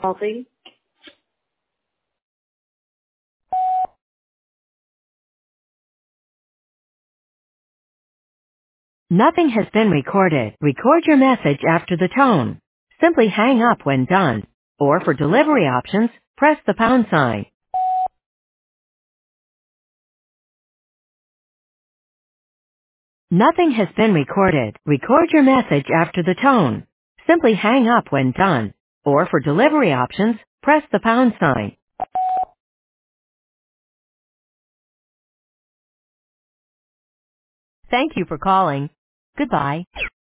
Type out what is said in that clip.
Healthy. Nothing has been recorded. Record your message after the tone. Simply hang up when done. Or for delivery options, press the pound sign. Nothing has been recorded. Record your message after the tone. Simply hang up when done. Or for delivery options, press the pound sign. Thank you for calling. Goodbye.